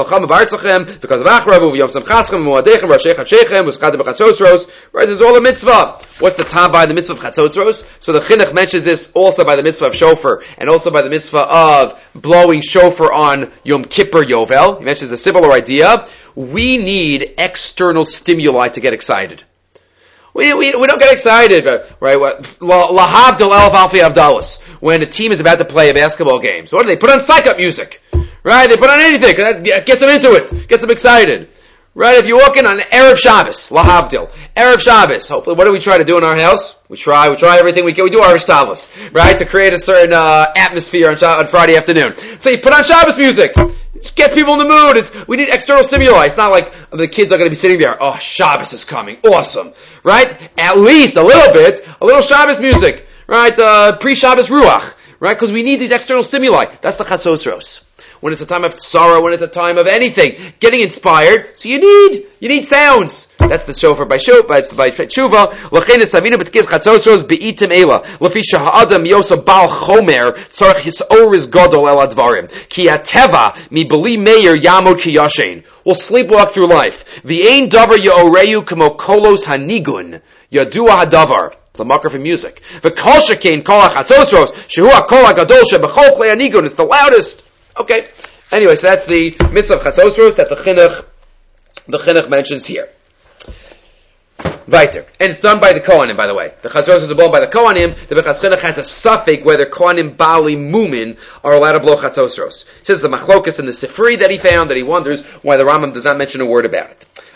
Yom Samchaschem, Muadechem, Rashech HaShechem, Uskad b'chatzotros. Right, there's all a mitzvah. What's the top by the mitzvah of chatzotros? So the Chinuch mentions this also by the mitzvah of shofar, and also by the mitzvah of blowing shofar on Yom Kippur Yovel. He mentions a similar idea. We need external stimuli to get excited. We don't get excited, right? Lahavdil elf alfi avdalis. When a team is about to play a basketball game. So what do? They put on psych-up music. Right? They put on anything, because that gets them into it. Gets them excited. Right? If you walk in on Erev Shabbos, Lahavdil. Erev Shabbos. Hopefully, what do we try to do in our house? We try everything we can. We do Irish Talis. Right? To create a certain atmosphere on Friday afternoon. So you put on Shabbos music. It gets people in the mood. We need external stimuli. It's not like the kids are going to be sitting there, oh, Shabbos is coming. Awesome. Right? At least a little Shabbos music. Right? Pre-Shabbos Ruach. Right? Because we need these external stimuli. That's the chatzotros. When it's a time of sorrow, when it's a time of anything, getting inspired, so you need sounds. That's the shofar by tshuva. L'chein esavinu b'tkiz chatzotros be'itim ela. L'fi shaha'adam yosa bal chomer tzarech his'oriz gadol el advarim. Ki ateva mi beli meir yamod ki yashen. We'll sleepwalk through life. V'ein davar ya'oreyu kamo kolos hanigun. Yadua hadavar. The marker for music. V'kol shekein kol chatzotros shehu ha'kol ha'gadol shebechol klei hanigun. It's the loudest. Okay. Anyway, so that's the mitzvah of chatzotros that the Chinuch mentions here. Weiter. And it's done by the Kohanim, by the way. The chatzotros are blown by the Kohanim. The Bechas Chinuch has a suffix whether Kohanim Bali Mumin are allowed to blow chatzotros. He says the machlokas in the Sifri that he found, that he wonders why the Rambam does not mention a word about it.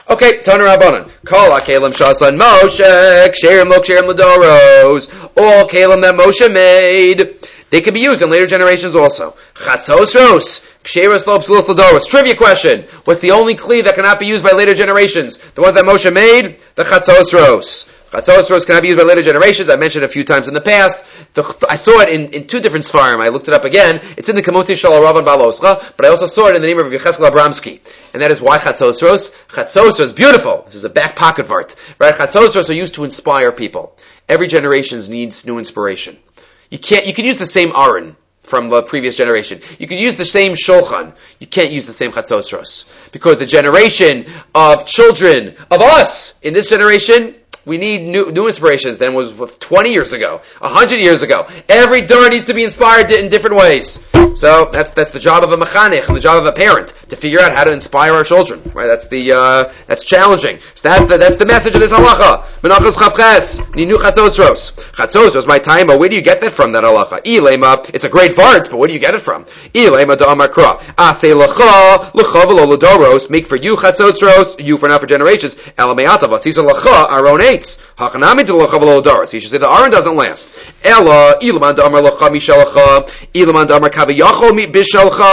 Okay, Tana Rabbanan. Kol HaKelim Shasan Moshe, Ksherim Lo Ksherim L'Doros. All Kelim that Moshe made, they can be used in later generations also. Chatzos Ros, Ksheris Lo Psulos L'Doros. Trivia question. What's the only Kli that cannot be used by later generations? The ones that Moshe made? The Chatzos Ros. Chatzos Ros cannot be used by later generations. I mentioned a few times in the past. I saw it in two different Sfarim. I looked it up again. It's in the Kamotzi Shal Ravan Baloscha, but I also saw it in the name of Yecheskel Abramsky. And that is why Chatzosros. Chatzosros is beautiful. This is a back pocket vart. Right? Chatzosros are used to inspire people. Every generation needs new inspiration. You can use the same Aron from the previous generation. You can use the same Shulchan. You can't use the same Chatzosros. Because the generation of children of us in this generation, we need new inspirations than was 20 years ago, 100 years ago. Every door needs to be inspired in different ways. So that's the job of a mechanech and the job of a parent to figure out how to inspire our children. Right? That's challenging. So that's the message of this halacha. Menachos chavches ninu chatzosros. Chatzosros my time. But where do you get that from? That halacha. Ilema. It's a great vart, but where do you get it from? Ilema da amar kra. Asay lacha lacha v'lo l'doros. Make for you chatzosros. You for now for generations. Elameatavas. These are lacha our own eights. Hachanami to lacha v'lo l'doros. You should say the Aaron doesn't last. Ela ilaman da amar lacha mishalacha. Ilaman da amar kavi. According to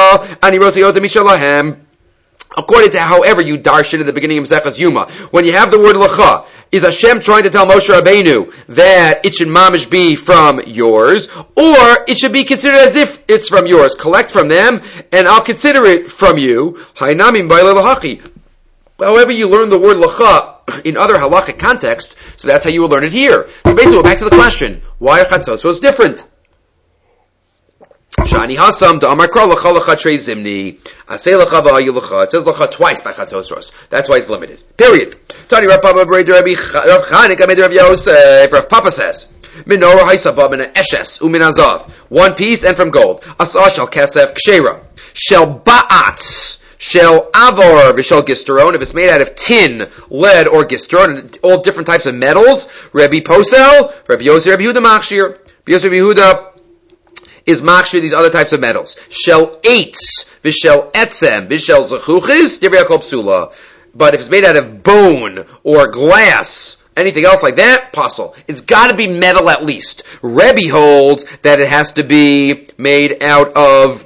however you darshan in the beginning of Zechas Yuma, when you have the word lacha, is Hashem trying to tell Moshe Rabbeinu that it should mamish be from yours, or it should be considered as if it's from yours? Collect from them, and I'll consider it from you. However you learn the word lacha in other halachic contexts, so that's how you will learn it here. So basically, we're back to the question: why are chatzos different? Shani Hasam da Amar Kra Lacha Lacha Trei Zimni Asay Lacha V'Hayu Lacha. It says Lacha twice by Chatzosros. That's why it's limited. Period. Tani Rav Papa B'Rei Rabbi Rav Chanik Amid Rav Yosef. Rav Papa says Menorah Haisava Min Eshes Umin Azav. One piece and from gold. Asa Shel Kesef Kshera Shel Ba'atz Shel Avor V'Shel Gisteron. If it's made out of tin, lead, or Gisteron, all different types of metals. Rabbi Posel, Rabbi Yosef, Rabbi Yehuda Machshir. Yosef Yehuda is machshir these other types of metals. Shel eitz, v'shel etzem, v'shel zechuchis, divrei psula. But if it's made out of bone or glass, anything else like that, puzzle. It's got to be metal at least. Rebbe holds that it has to be made out of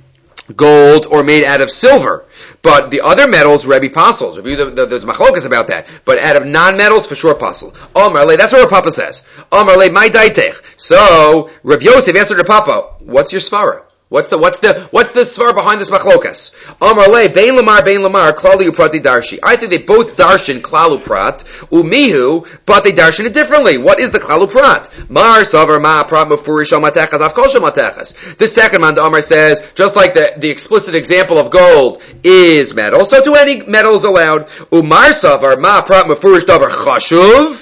gold or made out of silver. But the other metals, Rebbe puzzles. There's machlokas about that. But out of non-metals, for sure puzzle. Omar le, that's what Rav Papa says. Omar le, my daitech. So, Rav Yosef answered Rav Papa, what's your svara? What's the svara behind this machlokas? Amar le, bein lamar, klali uprati darshi. I think they both darshan klalu prat, umihu, but they darshan it differently. What is the klalu prat? Mar savar ma prat mufurish al matechas, afkol shal matechas. This second man, the Amar says, just like the explicit example of gold is metal, so to any metal is allowed. Umar savar ma prat mufurish davar chashuv,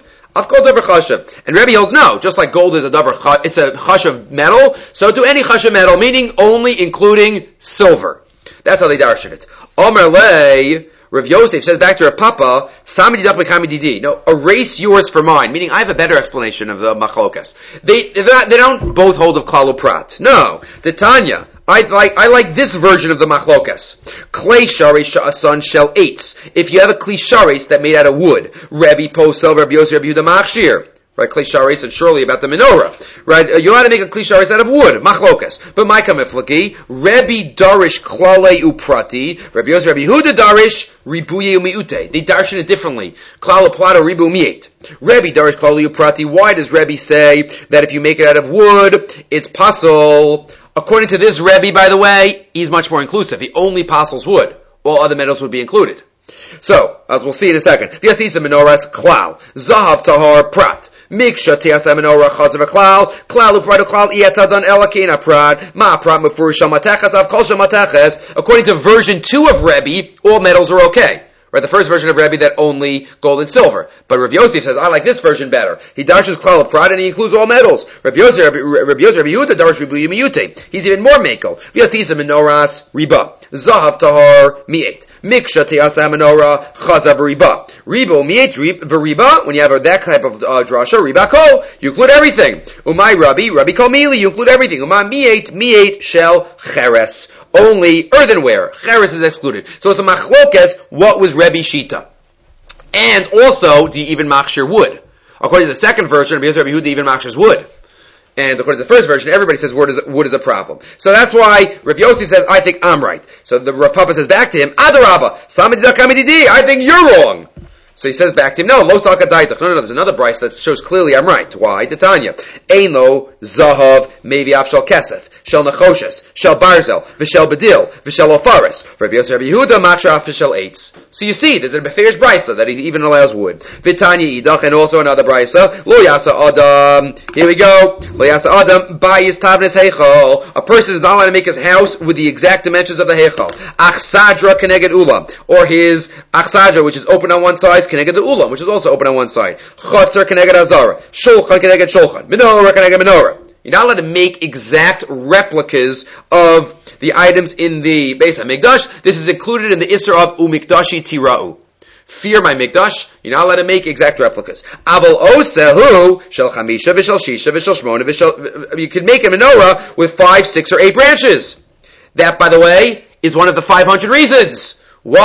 and Rebbe holds no, just like gold is it's a chashav metal, so to any chashav metal, meaning only including silver. That's how they darshan it. Omer le, Rav Yosef says back to Rav Papa, Samidi dak mekami didi. No, erase yours for mine, meaning I have a better explanation of the machlokas. They don't both hold of klalu prat. No, the Tanya. I like this version of the machlokas. Klei sharish sha'asan shel eitz. If you have a kli sharish that made out of wood, Rebbe Posel, Rebbe Yosef, Rebbe Yehuda Machshir. Right, kli sharish, and surely about the menorah. Right, you know how to make a kli sharish out of wood, machlokas. But my kamiflaki, Rebbe darish klale uprati, Rebbe Yosef, Rebbe Yehuda darish ribuye umiute. They darshan it differently. Klala plato ribu miet. Rebbe darish klale uprati. Why does Rebbe say that if you make it out of wood, it's pasul? According to this Rebbe, by the way, he's much more inclusive. He only apostles wood. All other metals would be included. So, as we'll see in a second. V'yasisa menorahs klal. Zahav tahar prat. Miksha tiasa menorah chazav klal. Klal uprad klal iyatadan elakina prat. Ma prat mefurish shamatechas av kol shamatechas. According to version 2 of Rebbe, all metals are okay. Right, the first version of Rebbe that only gold and silver. But Rav Yosef says, I like this version better. He darshes klal of pride and he includes all metals. Rabbi Yosef, Rabbi Yehuda darshes ribu yimiyute. He's even more makel. V'yasisa menorahs riba. Zahav tahar mi'et. Miksha te'asa menorah chazav riba. Ribo mi'et v'riba. When you have that type of drasha, riba kol, you include everything. Umay Rabbi kol mili, you include everything. Umay mi'et shel cheres. Only earthenware. Cheres is excluded. So it's a machlokes, what was Rebbe Shita? And also, do you even machshir wood? According to the second version, Rabbi Yehuda even machshir's wood. And according to the first version, everybody says wood is a problem. So that's why Rav Yosef says, I think I'm right. So the Rav Papa says back to him, Adarabba, I think you're wrong. So he says back to him, no, lo salka daitach. No, there's another Bryce that shows clearly I'm right. Why? Titania. Ein lo zahav maybe af shel kesef, shel nechoshes, shel barzel, v'shel bedil, v'shel ofaris. For Rabbi Yosef Rabbi Yehuda, machshir af v'shel eitz. So you see, there's a beferish Brysa that he even allows wood. Vitanya idach, and also another Brysa, lo yasa adam. Here we go. Lo yasa adam, bayis tavnes heichal. A person is not allowed to make his house with the exact dimensions of the heichal. Achsadra keneged ulam. Or his achsadra, which is open on one side, keneged the ulam, which is also open on one side. Chotzer keneged azara. Shulchan keneged shulchan. Menorah keneged menorah. You're not allowed to make exact replicas of the items in the Beis HaMikdash. This is included in the Isser of Umikdashi Tira'u. Fear my Mikdash. You're not allowed to make exact replicas. Aval osehu shel chamisha v'shel shisha v'shel shmona v'shel. You can make a menorah with 5, 6, or 8 branches. That, by the way, is one of the 500 reasons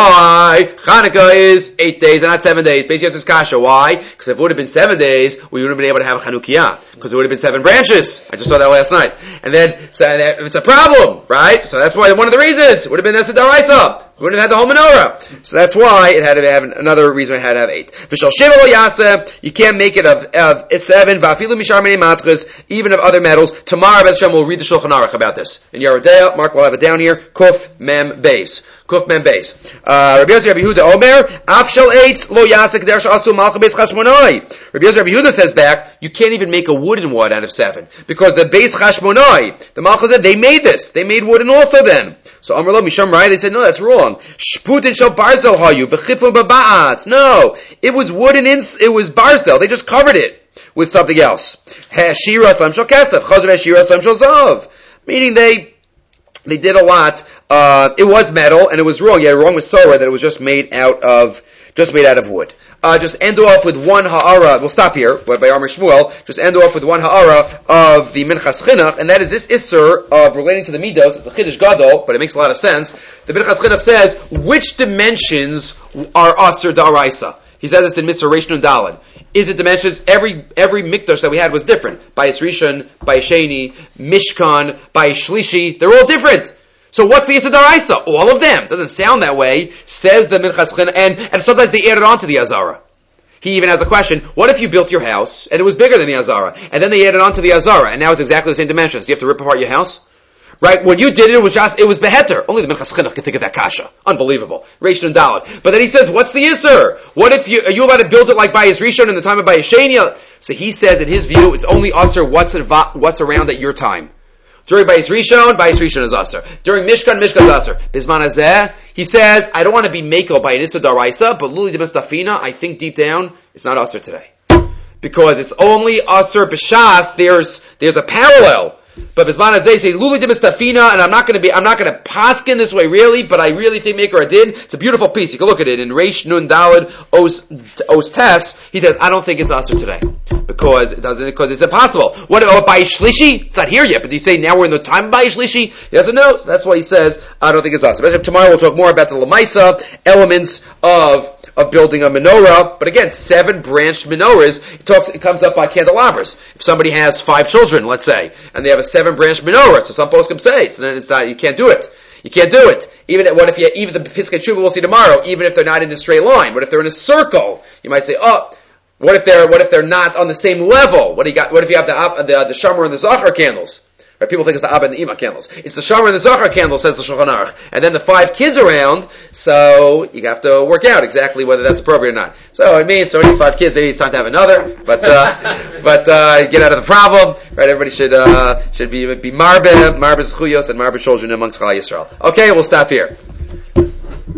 why Hanukkah is 8 days and not 7 days. Beis Yosef's kasha. Why? Because if it would have been 7 days, we would have been able to have Chanukiah. Because it would have been 7 branches. I just saw that last night. And then, so it's a problem, right? So that's why one of the reasons. It would have been Nesa Daraisa. We wouldn't have had the whole menorah. So that's why it had to have another reason it had to have 8. V'shal sheva lo yaseh, you can't make it of 7, v'afilu mishar mei matches, even of other metals. Tomorrow, B'ez Hashem, we'll read the Shulchan Aruch about this. In Yerodea, Mark will have it down here, Kuf Mem Beis. Kuf Mem Beis. Rabbi Yosef Rabbi Yehuda Omer, Af shel eitz lo yaseh k'der she'asu malcha beis chashmonai. Rabbi Yosef Rabbi Yehuda says back, you can't even make a wooden one out of 7. Because the Beis Chashmonai, the Malchus said, they made this. They made wooden also then. So Amar lo Misham Rai, they said, no, that's wrong. Shputin shel barzel hayu, v'chitfu b'ba'at. No, it was wooden, it was barzel. They just covered it with something else. Hashira sam shel kesef, chazav hashira sam shel zav. Meaning they did a lot. It was metal, and it was wrong. Yeah, wrong with Torah that it was just made out of wood. Just end off with one ha'ara. We'll stop here, but by Amar Shmuel, just end off with one ha'ara of the Minchas Chinuch, and that is this Isser of relating to the Midos. It's a Chiddush Gadol, but it makes a lot of sense. The Minchas Chinuch says, which dimensions are Aser Da'araisa? He says this in Mitzvah Reish Nun Daled. Is it dimensions? Every Mikdash that we had was different. Bayis Rishon, Bayis Sheni, Mishkan, Bayis Shlishi, they're all different. So what's the Yisur Daraisa? All of them. Doesn't sound that way, says the Minchas Chinuch, and sometimes they add it on to the Azara. He even has a question, what if you built your house, and it was bigger than the Azara, and then they added on to the Azara, and now it's exactly the same dimensions? Do you have to rip apart your house? Right? When you did it, it was Beheter. Only the Minchas Chinuch can think of that kasha. Unbelievable. Reish Nun Daled. But then he says, what's the Yisur? What if are you allowed to build it like Bayis Rishon in the time of Bayis Sheni? So he says, in his view, it's only Aser what's around at your time. During Bayis Rishon is Aser. During Mishkan is Aser. Bisman Hazeh, he says, I don't want to be Mako by an Issa Daraisa, but Luli de Mustafina, I think deep down, it's not Aser today. Because it's only Aser B'Shas, there's a parallel. But Bisman Hazeh say, Luli de Mustafina, and I'm not going to paskin this way really, but I really think Maker Adin, it's a beautiful piece. You can look at it in Reish Nun Daled Os Tes, he says, I don't think it's Aser today. Because it's impossible. What about Bayis Shlishi? It's not here yet, but you say now we're in the time of Bayis Shlishi? He doesn't know, so that's why he says, I don't think it's awesome. Tomorrow we'll talk more about the Lamaisa, elements of building a menorah, but again, 7 branched menorahs, it comes up by candelabras. If somebody has 5 children, let's say, and they have a 7 branched menorah, so some poskim say, so then it's not, you can't do it. You can't do it. Even the Piskei Teshuva we'll see tomorrow, even if they're not in a straight line, what if they're in a circle? You might say, what if they're not on the same level? What if you have the Shamar and the Zachar candles? Right? People think it's the Abba and the Ima candles. It's the Shamar and the Zachar candle, says the Shulchan Aruch. And then the 5 kids around, so you have to work out exactly whether that's appropriate or not. So it means, these 5 kids, maybe it's time to have another, but get out of the problem, right? Everybody should be Marbe Zchuyos and Marbe children amongst Klal Yisrael. Okay, we'll stop here.